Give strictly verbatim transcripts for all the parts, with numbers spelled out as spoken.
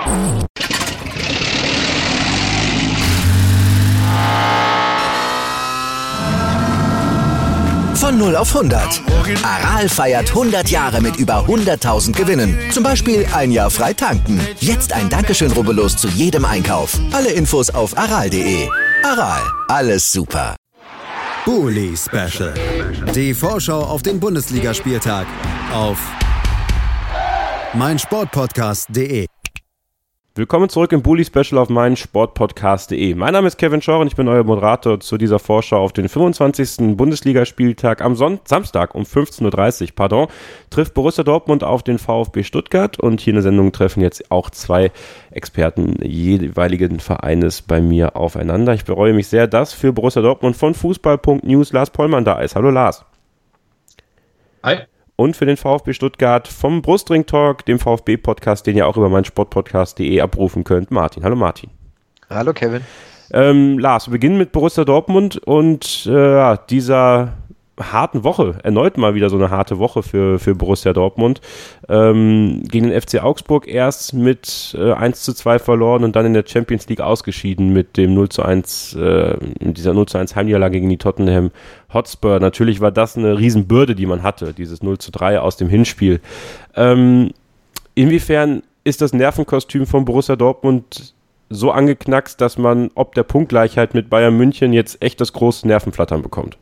Von null auf hundert. Aral feiert hundert Jahre mit über hunderttausend Gewinnen. Zum Beispiel ein Jahr frei tanken. Jetzt ein Dankeschön, rubbellos zu jedem Einkauf. Alle Infos auf aral punkt de. Aral, alles super. Bully Special. Die Vorschau auf den Bundesligaspieltag auf meinsportpodcast punkt de. Willkommen zurück im Bully Special auf meinsportpodcast punkt de. Mein Name ist Kevin Schor und ich bin euer Moderator zu dieser Vorschau auf den fünfundzwanzigsten Bundesligaspieltag. Am Son- Samstag um fünfzehn Uhr dreißig, pardon, trifft Borussia Dortmund auf den VfB Stuttgart und hier in der Sendung treffen jetzt auch zwei Experten jeweiligen Vereines bei mir aufeinander. Ich bereue mich sehr, dass für Borussia Dortmund von Fußball punkt news Lars Pollmann da ist. Hallo Lars. Hi. Und für den VfB Stuttgart vom Brustring Talk, dem VfB-Podcast, den ihr auch über meinsportpodcast punkt de abrufen könnt, Martin. Hallo Martin. Hallo Kevin. Ähm, Lars, wir beginnen mit Borussia Dortmund und äh, dieser harten Woche, erneut mal wieder so eine harte Woche für, für Borussia Dortmund. Ähm, gegen den F C Augsburg erst mit äh, eins zu zwei verloren und dann in der Champions League ausgeschieden mit dem null zu eins, äh, dieser null zu eins Heimniederlage gegen die Tottenham Hotspur. Natürlich war das eine Riesenbürde, die man hatte, dieses null zu drei aus dem Hinspiel. Ähm, inwiefern ist das Nervenkostüm von Borussia Dortmund so angeknackst, dass man ob der Punktgleichheit mit Bayern München jetzt echt das große Nervenflattern bekommt?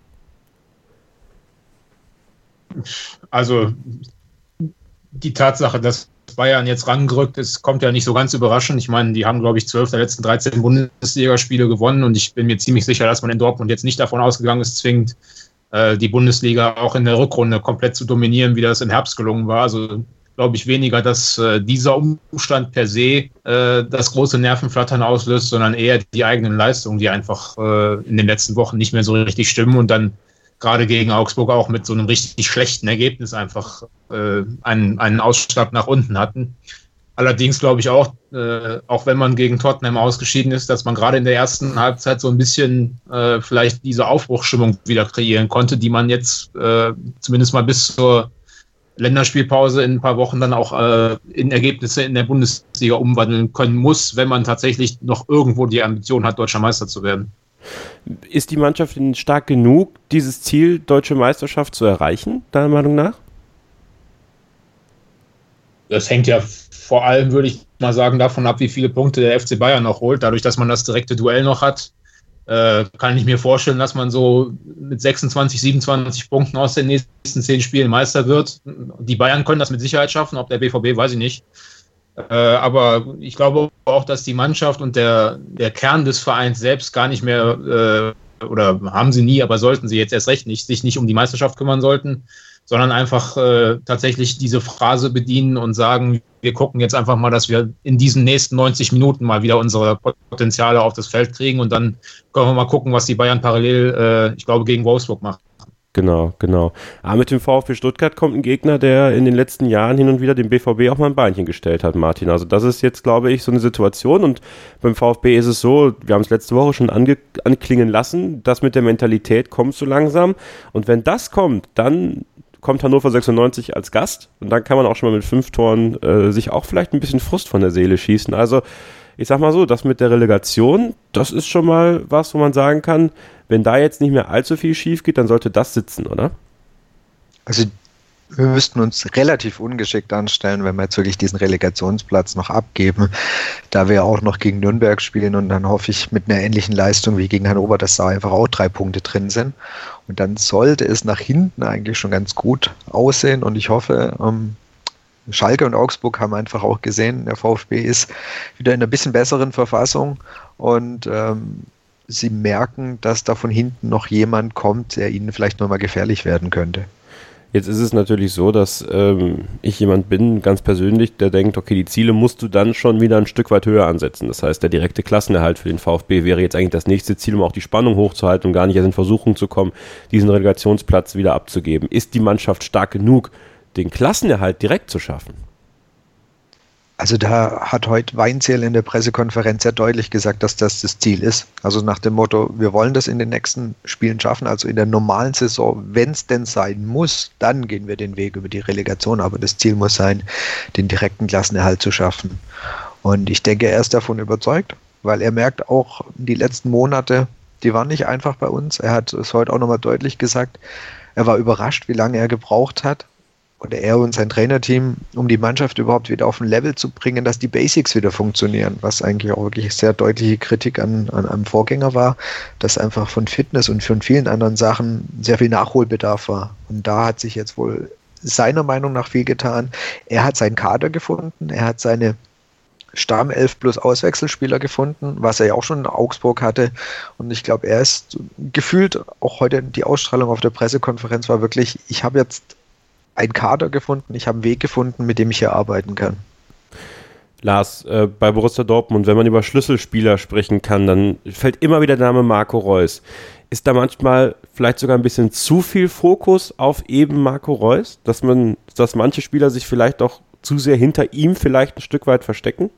Also die Tatsache, dass Bayern jetzt rangerückt ist, kommt ja nicht so ganz überraschend. Ich meine, die haben, glaube ich, zwölf der letzten dreizehn Bundesligaspiele gewonnen und ich bin mir ziemlich sicher, dass man in Dortmund jetzt nicht davon ausgegangen ist, zwingend äh, die Bundesliga auch in der Rückrunde komplett zu dominieren, wie das im Herbst gelungen war. Also glaube ich weniger, dass äh, dieser Umstand per se äh, das große Nervenflattern auslöst, sondern eher die eigenen Leistungen, die einfach äh, in den letzten Wochen nicht mehr so richtig stimmen und dann gerade gegen Augsburg auch mit so einem richtig schlechten Ergebnis einfach äh, einen, einen Ausschlag nach unten hatten. Allerdings glaube ich auch, äh, auch wenn man gegen Tottenham ausgeschieden ist, dass man gerade in der ersten Halbzeit so ein bisschen äh, vielleicht diese Aufbruchsstimmung wieder kreieren konnte, die man jetzt äh, zumindest mal bis zur Länderspielpause in ein paar Wochen dann auch äh, in Ergebnisse in der Bundesliga umwandeln können muss, wenn man tatsächlich noch irgendwo die Ambition hat, Deutscher Meister zu werden. Ist die Mannschaft denn stark genug, dieses Ziel Deutsche Meisterschaft zu erreichen, deiner Meinung nach? Das hängt ja vor allem, würde ich mal sagen, davon ab, wie viele Punkte der F C Bayern noch holt. Dadurch, dass man das direkte Duell noch hat, äh, kann ich mir vorstellen, dass man so mit sechsundzwanzig, siebenundzwanzig Punkten aus den nächsten zehn Spielen Meister wird. Die Bayern können das mit Sicherheit schaffen, ob der B V B, weiß ich nicht. Äh, aber ich glaube auch, dass die Mannschaft und der, der Kern des Vereins selbst gar nicht mehr, äh, oder haben sie nie, aber sollten sie jetzt erst recht nicht, sich nicht um die Meisterschaft kümmern sollten, sondern einfach äh, tatsächlich diese Phrase bedienen und sagen, wir gucken jetzt einfach mal, dass wir in diesen nächsten neunzig Minuten mal wieder unsere Potenziale auf das Feld kriegen und dann können wir mal gucken, was die Bayern parallel, äh, ich glaube, gegen Wolfsburg machen. Genau, genau. Aber mit dem VfB Stuttgart kommt ein Gegner, der in den letzten Jahren hin und wieder dem B V B auch mal ein Beinchen gestellt hat, Martin. Also das ist jetzt, glaube ich, so eine Situation und beim VfB ist es so, wir haben es letzte Woche schon ange- anklingen lassen, das mit der Mentalität kommt so langsam und wenn das kommt, dann kommt Hannover sechsundneunzig als Gast und dann kann man auch schon mal mit fünf Toren äh, sich auch vielleicht ein bisschen Frust von der Seele schießen. Also ich sag mal so, das mit der Relegation, das ist schon mal was, wo man sagen kann, wenn da jetzt nicht mehr allzu viel schief geht, dann sollte das sitzen, oder? Also wir müssten uns relativ ungeschickt anstellen, wenn wir jetzt wirklich diesen Relegationsplatz noch abgeben, da wir auch noch gegen Nürnberg spielen und dann hoffe ich mit einer ähnlichen Leistung wie gegen Hannover, dass da einfach auch drei Punkte drin sind. Und dann sollte es nach hinten eigentlich schon ganz gut aussehen und ich hoffe, ähm, Schalke und Augsburg haben einfach auch gesehen, der VfB ist wieder in einer bisschen besseren Verfassung und ähm, sie merken, dass da von hinten noch jemand kommt, der ihnen vielleicht nochmal gefährlich werden könnte. Jetzt ist es natürlich so, dass ähm, ich jemand bin, ganz persönlich, der denkt, okay, die Ziele musst du dann schon wieder ein Stück weit höher ansetzen. Das heißt, der direkte Klassenerhalt für den VfB wäre jetzt eigentlich das nächste Ziel, um auch die Spannung hochzuhalten und gar nicht erst in Versuchung zu kommen, diesen Relegationsplatz wieder abzugeben. Ist die Mannschaft stark genug, den Klassenerhalt direkt zu schaffen? Also da hat heute Weinzierl in der Pressekonferenz sehr deutlich gesagt, dass das das Ziel ist. Also nach dem Motto, wir wollen das in den nächsten Spielen schaffen, also in der normalen Saison, wenn es denn sein muss, dann gehen wir den Weg über die Relegation, aber das Ziel muss sein, den direkten Klassenerhalt zu schaffen. Und ich denke, er ist davon überzeugt, weil er merkt auch, die letzten Monate, die waren nicht einfach bei uns. Er hat es heute auch nochmal deutlich gesagt, er war überrascht, wie lange er gebraucht hat, oder er und sein Trainerteam, um die Mannschaft überhaupt wieder auf ein Level zu bringen, dass die Basics wieder funktionieren, was eigentlich auch wirklich sehr deutliche Kritik an, an einem Vorgänger war, dass einfach von Fitness und von vielen anderen Sachen sehr viel Nachholbedarf war. Und da hat sich jetzt wohl seiner Meinung nach viel getan. Er hat seinen Kader gefunden, er hat seine Stammelf plus Auswechselspieler gefunden, was er ja auch schon in Augsburg hatte. Und ich glaube, er ist gefühlt, auch heute die Ausstrahlung auf der Pressekonferenz war wirklich, ich habe jetzt einen Kader gefunden, ich habe einen Weg gefunden, mit dem ich hier arbeiten kann. Lars, äh, bei Borussia Dortmund, wenn man über Schlüsselspieler sprechen kann, dann fällt immer wieder der Name Marco Reus. Ist da manchmal vielleicht sogar ein bisschen zu viel Fokus auf eben Marco Reus, dass man, dass manche Spieler sich vielleicht auch zu sehr hinter ihm vielleicht ein Stück weit verstecken?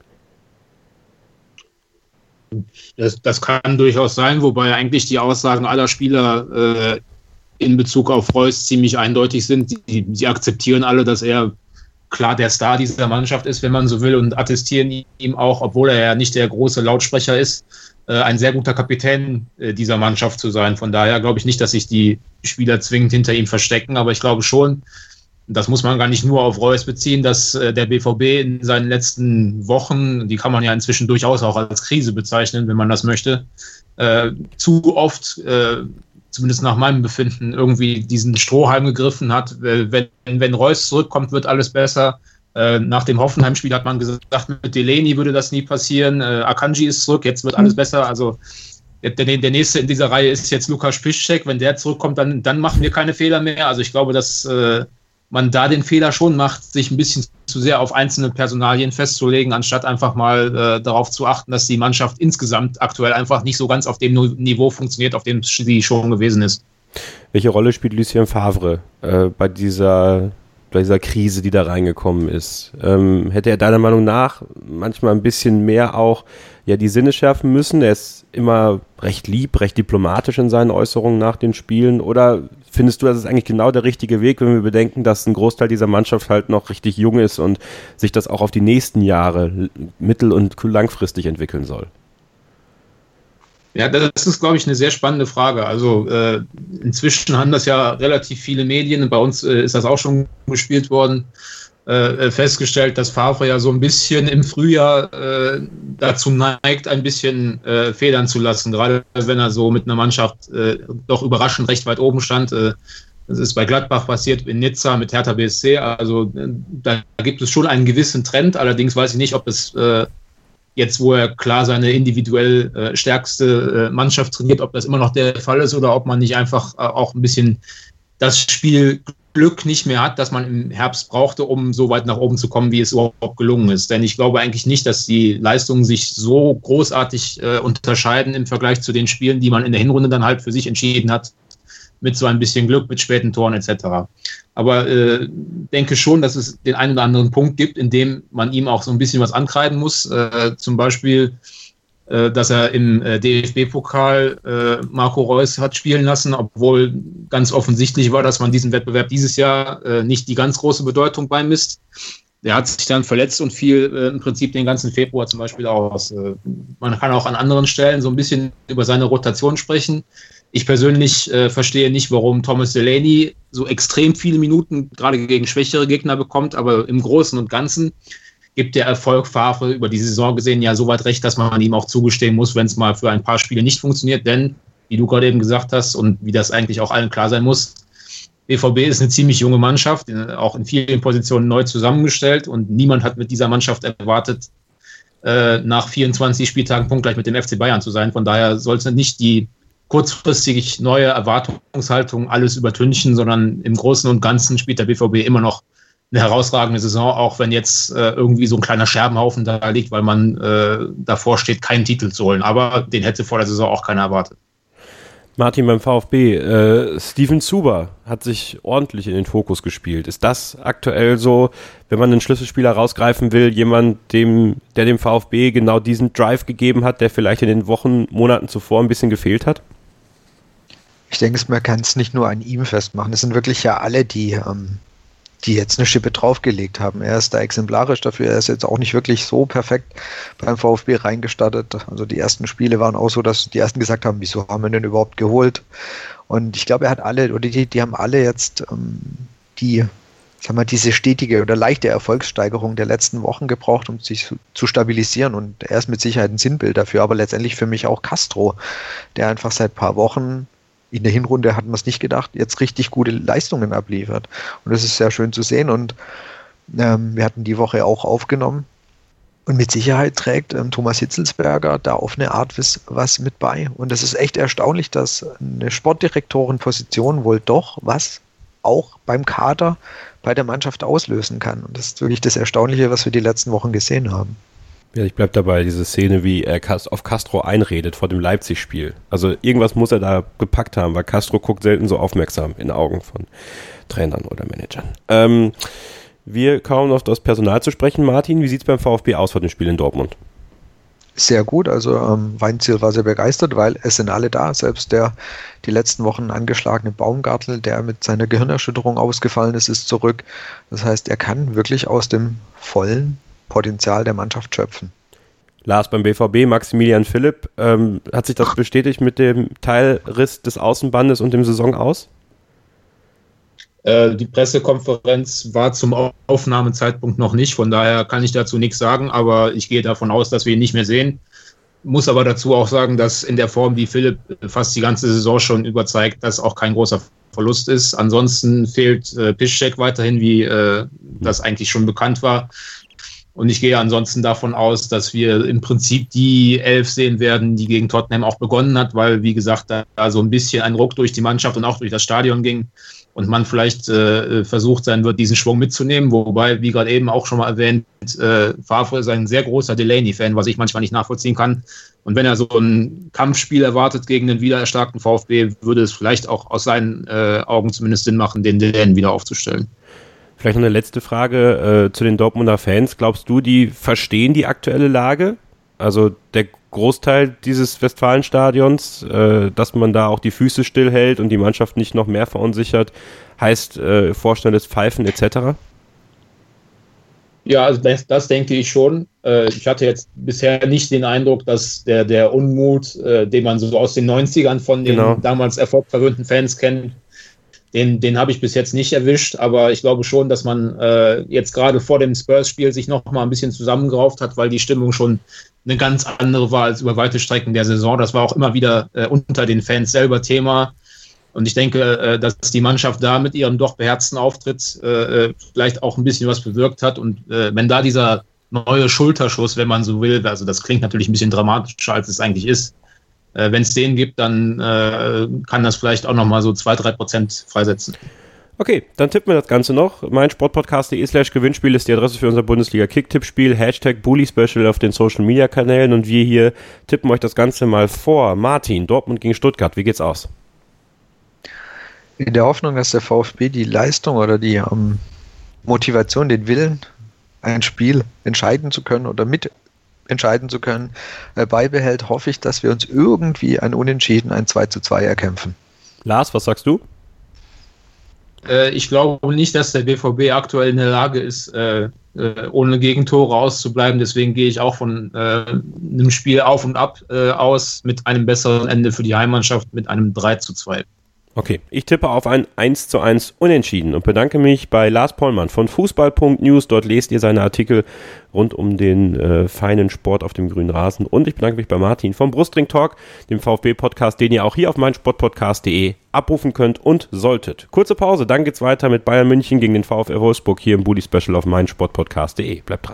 Das, das kann durchaus sein, wobei eigentlich die Aussagen aller Spieler äh, in Bezug auf Reus ziemlich eindeutig sind. Sie, sie akzeptieren alle, dass er klar der Star dieser Mannschaft ist, wenn man so will, und attestieren ihm auch, obwohl er ja nicht der große Lautsprecher ist, äh, ein sehr guter Kapitän äh, dieser Mannschaft zu sein. Von daher glaube ich nicht, dass sich die Spieler zwingend hinter ihm verstecken, aber ich glaube schon, das muss man gar nicht nur auf Reus beziehen, dass äh, der B V B in seinen letzten Wochen, die kann man ja inzwischen durchaus auch als Krise bezeichnen, wenn man das möchte, äh, zu oft äh, zumindest nach meinem Befinden, irgendwie diesen Strohhalm gegriffen hat. Wenn, wenn Reus zurückkommt, wird alles besser. Äh, nach dem Hoffenheim-Spiel hat man gesagt, mit Delaney würde das nie passieren. Äh, Akanji ist zurück, jetzt wird alles besser. Also der, der nächste in dieser Reihe ist jetzt Lukas Piszczek. Wenn der zurückkommt, dann, dann machen wir keine Fehler mehr. Also ich glaube, dass äh, man da den Fehler schon macht, sich ein bisschen zu sehr auf einzelne Personalien festzulegen, anstatt einfach mal äh, darauf zu achten, dass die Mannschaft insgesamt aktuell einfach nicht so ganz auf dem Niveau funktioniert, auf dem sie schon gewesen ist. Welche Rolle spielt Lucien Favre äh, bei dieser, bei dieser Krise, die da reingekommen ist? Ähm, hätte er deiner Meinung nach manchmal ein bisschen mehr auch ja, die Sinne schärfen müssen? Er ist immer recht lieb, recht diplomatisch in seinen Äußerungen nach den Spielen, oder findest du, das ist eigentlich genau der richtige Weg, wenn wir bedenken, dass ein Großteil dieser Mannschaft halt noch richtig jung ist und sich das auch auf die nächsten Jahre mittel- und langfristig entwickeln soll? Ja, das ist, glaube ich, eine sehr spannende Frage. Also äh, inzwischen haben das ja relativ viele Medien, und bei uns äh, ist das auch schon gespielt worden, äh, festgestellt, dass Favre ja so ein bisschen im Frühjahr äh, dazu neigt, ein bisschen äh, federn zu lassen, gerade wenn er so mit einer Mannschaft äh, doch überraschend recht weit oben stand. Äh, das ist bei Gladbach passiert, in Nizza mit Hertha B S C. Also äh, da gibt es schon einen gewissen Trend. Allerdings weiß ich nicht, ob es äh, jetzt, wo er klar seine individuell äh, stärkste äh, Mannschaft trainiert, ob das immer noch der Fall ist oder ob man nicht einfach äh, auch ein bisschen das Spiel Glück nicht mehr hat, das man im Herbst brauchte, um so weit nach oben zu kommen, wie es überhaupt gelungen ist. Denn ich glaube eigentlich nicht, dass die Leistungen sich so großartig äh, unterscheiden im Vergleich zu den Spielen, die man in der Hinrunde dann halt für sich entschieden hat, mit so ein bisschen Glück, mit späten Toren et cetera. Aber äh, denke schon, dass es den einen oder anderen Punkt gibt, in dem man ihm auch so ein bisschen was ankreiden muss. Äh, zum Beispiel, äh, dass er im äh, D F B-Pokal äh, Marco Reus hat spielen lassen, obwohl ganz offensichtlich war, dass man diesem Wettbewerb dieses Jahr äh, nicht die ganz große Bedeutung beimisst. Der hat sich dann verletzt und fiel äh, im Prinzip den ganzen Februar zum Beispiel aus. Äh, man kann auch an anderen Stellen so ein bisschen über seine Rotation sprechen. Ich persönlich äh, verstehe nicht, warum Thomas Delaney so extrem viele Minuten gerade gegen schwächere Gegner bekommt, aber im Großen und Ganzen gibt der Erfolg Favre über die Saison gesehen ja so weit recht, dass man ihm auch zugestehen muss, wenn es mal für ein paar Spiele nicht funktioniert, denn, wie du gerade eben gesagt hast und wie das eigentlich auch allen klar sein muss, B V B ist eine ziemlich junge Mannschaft, auch in vielen Positionen neu zusammengestellt, und niemand hat mit dieser Mannschaft erwartet, äh, nach vierundzwanzig Spieltagen punktgleich mit dem F C Bayern zu sein. Von daher sollte nicht die kurzfristig neue Erwartungshaltung alles übertünchen, sondern im Großen und Ganzen spielt der B V B immer noch eine herausragende Saison, auch wenn jetzt äh, irgendwie so ein kleiner Scherbenhaufen da liegt, weil man äh, davor steht, keinen Titel zu holen. Aber den hätte vor der Saison auch keiner erwartet. Martin, beim VfB, äh, Steven Zuber hat sich ordentlich in den Fokus gespielt. Ist das aktuell so, wenn man einen Schlüsselspieler rausgreifen will, jemand, dem, der dem VfB genau diesen Drive gegeben hat, der vielleicht in den Wochen, Monaten zuvor ein bisschen gefehlt hat? Ich denke, man kann es nicht nur an ihm festmachen. Es sind wirklich ja alle, die ähm, die jetzt eine Schippe draufgelegt haben. Er ist da exemplarisch dafür, er ist jetzt auch nicht wirklich so perfekt beim VfB reingestartet. Also die ersten Spiele waren auch so, dass die ersten gesagt haben, wieso haben wir den überhaupt geholt? Und ich glaube, er hat alle, oder die, die haben alle jetzt ähm, die, sagen wir, diese stetige oder leichte Erfolgssteigerung der letzten Wochen gebraucht, um sich zu, zu stabilisieren. Und er ist mit Sicherheit ein Sinnbild dafür, aber letztendlich für mich auch Castro, der einfach seit ein paar Wochen, in der Hinrunde hatten wir es nicht gedacht, jetzt richtig gute Leistungen abliefert. Und das ist sehr schön zu sehen. Und ähm, wir hatten die Woche auch aufgenommen. Und mit Sicherheit trägt ähm, Thomas Hitzelsberger da auf eine Art was, was mit bei. Und es ist echt erstaunlich, dass eine Sportdirektorenposition wohl doch was auch beim Kader bei der Mannschaft auslösen kann. Und das ist wirklich das Erstaunliche, was wir die letzten Wochen gesehen haben. Ja, ich bleib dabei, diese Szene, wie er auf Castro einredet vor dem Leipzig-Spiel. Also irgendwas muss er da gepackt haben, weil Castro guckt selten so aufmerksam in Augen von Trainern oder Managern. Ähm, wir kommen auf das Personal zu sprechen. Martin, wie sieht es beim VfB aus vor dem Spiel in Dortmund? Sehr gut, also ähm, Weinziel war sehr begeistert, weil es sind alle da, selbst der die letzten Wochen angeschlagene Baumgartel, der mit seiner Gehirnerschütterung ausgefallen ist, ist zurück. Das heißt, er kann wirklich aus dem vollen Potenzial der Mannschaft schöpfen. Lars, beim B V B, Maximilian Philipp, ähm, hat sich das bestätigt mit dem Teilriss des Außenbandes und dem Saisonaus? Äh, die Pressekonferenz war zum Aufnahmezeitpunkt noch nicht, von daher kann ich dazu nichts sagen, aber ich gehe davon aus, dass wir ihn nicht mehr sehen. Muss aber dazu auch sagen, dass in der Form, die Philipp fast die ganze Saison schon überzeigt, das auch kein großer Verlust ist. Ansonsten fehlt äh, Piszczek weiterhin, wie äh, das eigentlich schon bekannt war. Und ich gehe ansonsten davon aus, dass wir im Prinzip die Elf sehen werden, die gegen Tottenham auch begonnen hat, weil, wie gesagt, da so ein bisschen ein Ruck durch die Mannschaft und auch durch das Stadion ging und man vielleicht äh, versucht sein wird, diesen Schwung mitzunehmen. Wobei, wie gerade eben auch schon mal erwähnt, äh, Favre ist ein sehr großer Delaney-Fan, was ich manchmal nicht nachvollziehen kann. Und wenn er so ein Kampfspiel erwartet gegen einen wiedererstarkten VfB, würde es vielleicht auch aus seinen äh, Augen zumindest Sinn machen, den Delaney wieder aufzustellen. Vielleicht noch eine letzte Frage äh, zu den Dortmunder Fans. Glaubst du, die verstehen die aktuelle Lage? Also der Großteil dieses Westfalenstadions, äh, dass man da auch die Füße stillhält und die Mannschaft nicht noch mehr verunsichert, heißt äh, vorschnelles Pfeifen et cetera? Ja, also das, das denke ich schon. Äh, ich hatte jetzt bisher nicht den Eindruck, dass der, der Unmut, äh, den man so aus den neunzigern von den genau. damals erfolgverwöhnten Fans kennt, Den, den habe ich bis jetzt nicht erwischt, aber ich glaube schon, dass man äh, jetzt gerade vor dem Spurs-Spiel sich noch mal ein bisschen zusammengerauft hat, weil die Stimmung schon eine ganz andere war als über weite Strecken der Saison. Das war auch immer wieder äh, unter den Fans selber Thema. Und ich denke, äh, dass die Mannschaft da mit ihrem doch beherzten Auftritt äh, vielleicht auch ein bisschen was bewirkt hat. Und äh, wenn da dieser neue Schulterschuss, wenn man so will, also das klingt natürlich ein bisschen dramatischer, als es eigentlich ist, Äh, wenn es den gibt, dann äh, kann das vielleicht auch nochmal so zwei bis drei Prozent freisetzen. Okay, dann tippen wir das Ganze noch. meinsportpodcast.de slash Gewinnspiel ist die Adresse für unser Bundesliga-Kick-Tipp-Spiel. Hashtag Bully-Special auf den Social-Media-Kanälen und wir hier tippen euch das Ganze mal vor. Martin, Dortmund gegen Stuttgart, wie geht's aus? In der Hoffnung, dass der VfB die Leistung oder die ähm, Motivation, den Willen, ein Spiel entscheiden zu können oder mit entscheiden zu können, äh, beibehält, hoffe ich, dass wir uns irgendwie ein Unentschieden, ein zwei zu zwei erkämpfen. Lars, was sagst du? Äh, ich glaube nicht, dass der B V B aktuell in der Lage ist, äh, äh, ohne Gegentore auszubleiben. Deswegen gehe ich auch von äh, einem Spiel auf und ab äh, aus mit einem besseren Ende für die Heimmannschaft mit einem drei zu zwei. Okay, ich tippe auf ein eins zu eins Unentschieden und bedanke mich bei Lars Pollmann von Fußball Punkt News. Dort lest ihr seine Artikel rund um den äh, feinen Sport auf dem grünen Rasen. Und ich bedanke mich bei Martin vom Brustring Talk, dem VfB-Podcast, den ihr auch hier auf meinsportpodcast punkt de abrufen könnt und solltet. Kurze Pause, dann geht's weiter mit Bayern München gegen den VfL Wolfsburg hier im Bully Special auf meinsportpodcast punkt de. Bleibt dran.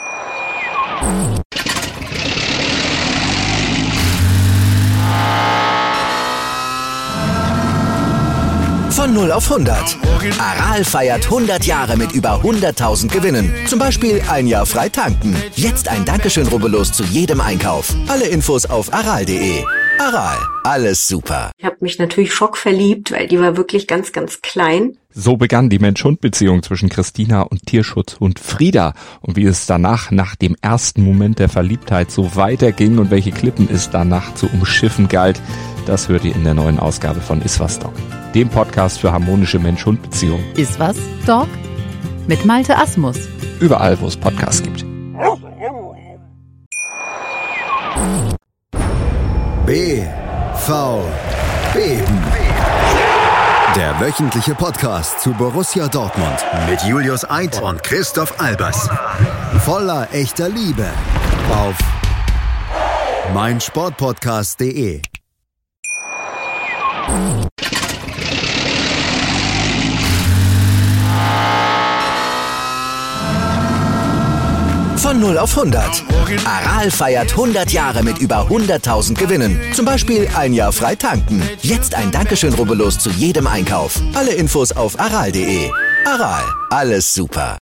Von null auf hundert. Aral feiert hundert Jahre mit über hunderttausend Gewinnen. Zum Beispiel ein Jahr frei tanken. Jetzt ein Dankeschön, rubbellos zu jedem Einkauf. Alle Infos auf aral punkt de. Aral, alles super. Ich habe mich natürlich schockverliebt, weil die war wirklich ganz, ganz klein. So begann die Mensch-Hund-Beziehung zwischen Christina und Tierschutzhund Frieda. Und wie es danach, nach dem ersten Moment der Verliebtheit, so weiterging und welche Klippen es danach zu umschiffen galt, das hört ihr in der neuen Ausgabe von Iswas Dog, dem Podcast für harmonische Mensch-Hund-Beziehungen. Iswas Dog? mit Malte Asmus. Überall, wo es Podcasts gibt. B V Beben. Der wöchentliche Podcast zu Borussia Dortmund mit Julius Eid und Christoph Albers. Voller echter Liebe auf meinsportpodcast punkt de. Von null auf hundert. Aral feiert hundert Jahre mit über hunderttausend Gewinnen. Zum Beispiel ein Jahr frei tanken. Jetzt ein Dankeschön, rubbellos zu jedem Einkauf. Alle Infos auf aral punkt de. Aral, alles super.